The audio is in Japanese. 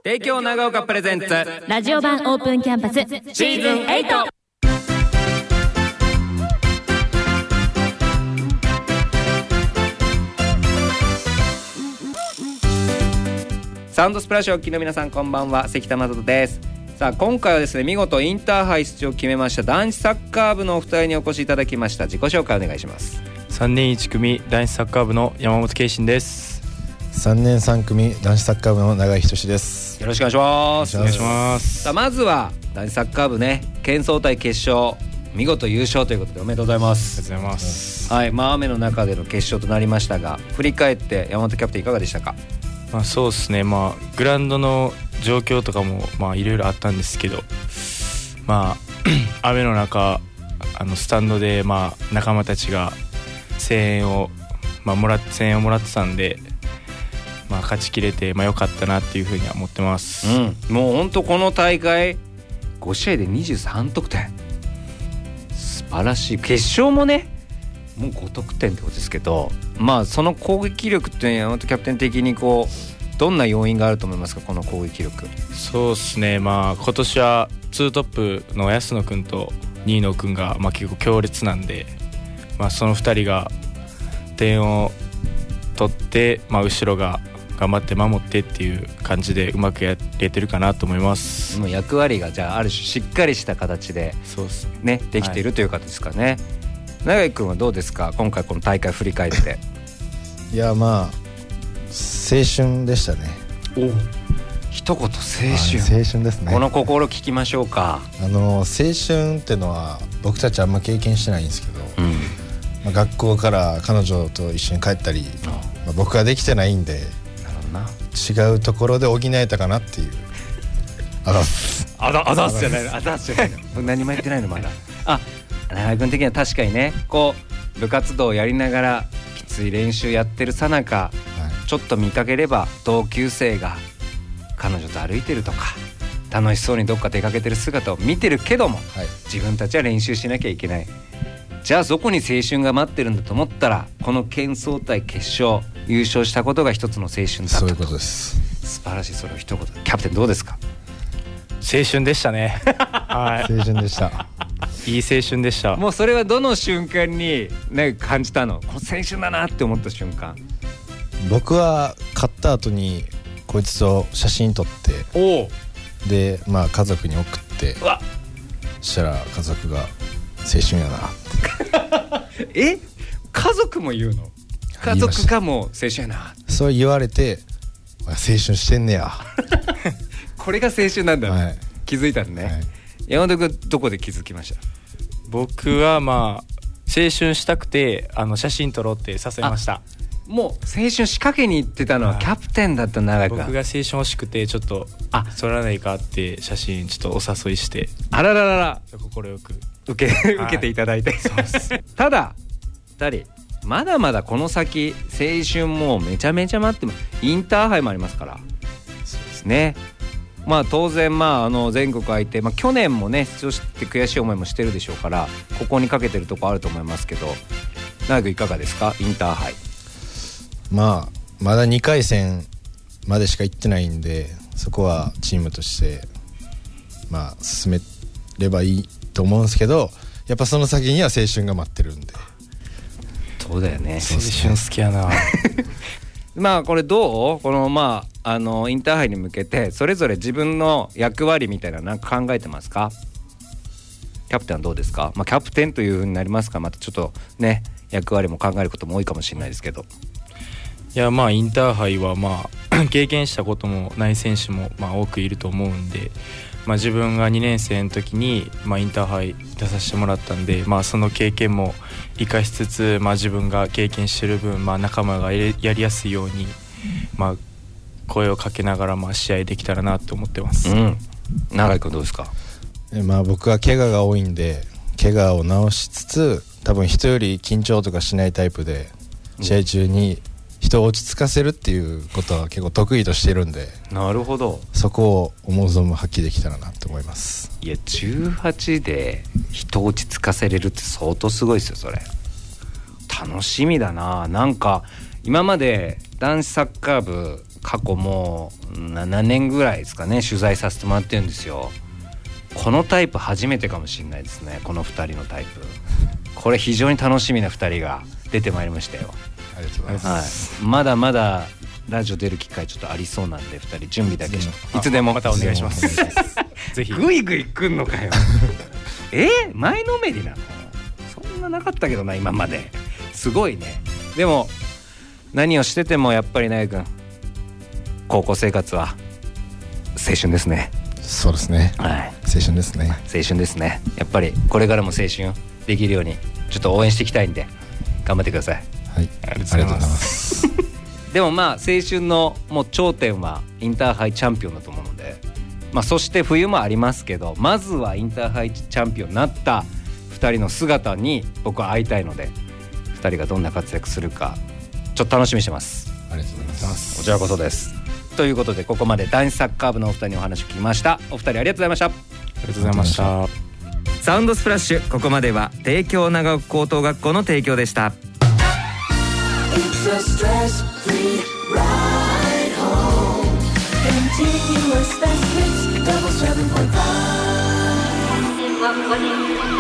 帝京長岡プレゼンツラジオ版オープンキャンパスシーズン8。 サウンドスプラッシュをお聞きの皆さん、こんばんは。関田正人です。さあ、今回はですね、見事インターハイ出場を決めました男子サッカー部のお二人にお越しいただきました。自己紹介お願いします。 3年1組男子サッカー部の山本圭信です。 3年3組男子サッカー部の永井仁です。 よろしくお願いします。 お願いします。 さあ、まずは男子サッカー部ね、県総体決勝見事優勝ということでおめでとうございます。 ありがとうございます。 はい、雨の中での決勝となりましたが、振り返って山本キャプテンいかがでしたか？ そうですね、グラウンドの状況とかもいろいろあったんですけど、雨の中スタンドで仲間たちが声援をもらってたんで、勝ちきれて良かったなっていうふうには思ってます。 もう本当この大会5試合で23得点、素晴らしい。決勝もね、もう5得点ってことですけど、その攻撃力っていうのは山本キャプテン的にどんな要因があると思いますか？この攻撃力。 そうですね、今年は2トップの安野君と新野君が結構強烈なんで、その2人が点を取って、後ろが頑張って守ってっていう感じでうまくやれてるかなと思います。 もう役割がじゃあある種しっかりした形で、ね、できているということですかね。永井君はどうですか？今回この大会振り返っていや青春でしたね。 一言青春。 青春ですね。 この心聞きましょうか。 青春ってのは僕たちあんま経験してないんですけど、学校から彼女と一緒に帰ったり、僕はできてないんで、違うところで補えたかなっていう。あざっすじゃないの何もやってないのまだ。永井君的には確かにね、部活動をやりながらきつい練習やってるさなか、ちょっと見かければ同級生が彼女と歩いてるとか楽しそうにどっか出かけてる姿を見てるけども、自分たちは練習しなきゃいけない。じゃあそこに青春が待ってるんだと思ったら、この県総体決勝優勝したことが一つの青春だったと。 そういうことです。 素晴らしい。それを一言。キャプテンどうですか？ 青春でしたね青春でしたいい青春でした。 もうそれはどの瞬間に、感じたの？この青春だなって思った瞬間。 僕は勝った後にこいつと写真撮って、で家族に送って、そしたら家族が青春やなって家族も言うの？家族がもう青春やな、 そう言われて、青春してんねやこれが青春なんだ、気づいたのね、山本君どこで気づきました？ 僕は青春したくて写真撮ろうって誘いました。 もう青春仕掛けに行ってたのはキャプテンだった長井君。 僕が青春欲しくてちょっと撮らないかって写真ちょっとお誘いして、 あらららら、 心よく受けていただいて、そうですただ2人まだまだこの先青春もめちゃめちゃ待っても、インターハイもありますから。そうですね。当然全国相手、去年もね出場して悔しい思いもしてるでしょうから、ここにかけてるとこあると思いますけど、長井君いかがですか？インターハイ。 まだ2回戦までしか行ってないんで、そこはチームとして進めればいいと思うんですけど、やっぱその先には青春が待ってるんで。 そうだよね。 青春好きやなこれどう？このインターハイに向けてそれぞれ自分の役割みたいな何か考えてますか？キャプテンはどうですか？キャプテンという風になりますか？またちょっとね、役割も考えることも多いかもしれないですけど。 いやインターハイは経験したこともない選手も多くいると思うんで、自分が2年生の時にインターハイ出させてもらったんで、その経験も生かしつつ、自分が経験してる分、仲間がやりやすいように、声をかけながら試合できたらなと思ってます。 永井君どうですか？ 僕は怪我が多いんで、怪我を治しつつ、多分人より緊張とかしないタイプで、試合中に人を落ち着かせるっていうことは結構得意としているんで。 なるほど。 そこを思う存分発揮できたらなと思います。 いや、18で人を落ち着かせれるって相当すごいですよ。それ楽しみだな。今まで男子サッカー部過去もう7年ぐらいですかね取材させてもらってるんですよ。このタイプ初めてかもしれないですね。この2人のタイプ、これ非常に楽しみな2人が出てまいりましたよ。 ありがとうございます、 はい、まだまだラジオ出る機会ちょっとありそうなんで2人準備だけいつでもまたお願いしますぜひグイグイ来んのかよ前のめりなのそんななかったけどな今まで。すごいね。でも何をしててもやっぱりね君高校生活は青春ですね。 そうですね、 はい、 青春ですね。 青春ですね。やっぱりこれからも青春できるようにちょっと応援していきたいんで頑張ってください。 はい、ありがとうございますでもまあ青春のもう頂点はインターハイチャンピオンだと思うので、まあ、そして冬もありますけどまずはインターハイチャンピオンになった2人の姿に僕は会いたいので2人がどんな活躍するかちょっと楽しみにしてます。 ありがとうございます。 こちらこそです。ということでここまで男子サッカー部のお二人にお話を聞きました。お二人ありがとうございました。 ありがとうございました。 サウンドスプラッシュ、ここまでは帝京長岡高等学校の提供でした。 Continuous best hits, double 7.5